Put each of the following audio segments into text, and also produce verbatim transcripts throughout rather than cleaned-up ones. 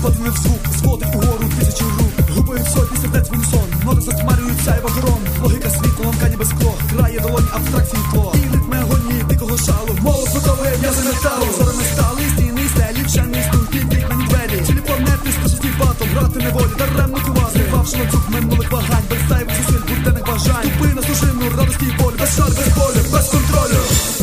Один в звук, сходить угору тисячі рук. Гупають сотні сердець в унісон, ноти затьмарюють сяйва горон. Логіка світла, ломка ніби скло, крає долоні абстракції тло. І ритми агонії дикого шалу, молот готовий, м'язи металу. Зори стали, стіни, стелі, вчені стулки, вікна, двері. Цілі планети, спосіб батом, грати неволі, даремно кува. Зривавши ланцюг минулих вагань, без зайвих зусиль, буденних бажань. Тупи на сушину, радості і болі, без шар, без болю, без контролю.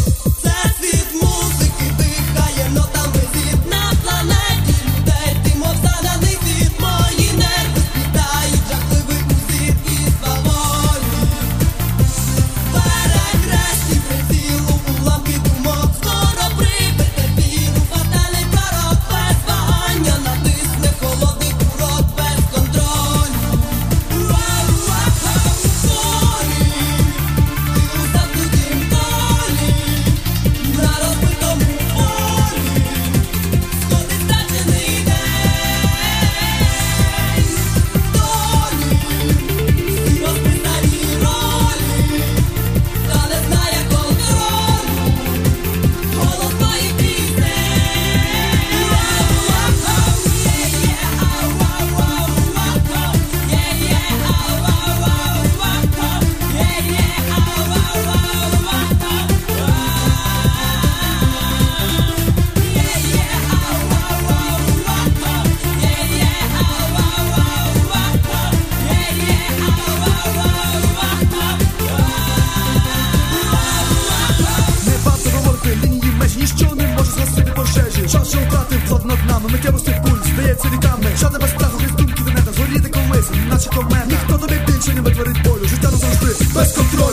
Час, що втратив влад над нами, миттєвості пульс, здається віками. Жадне без страху, крізь думки до неба, згоріти колись, наче комета. Ніхто тобі більше не витворить болю, життя назавжди без контролю.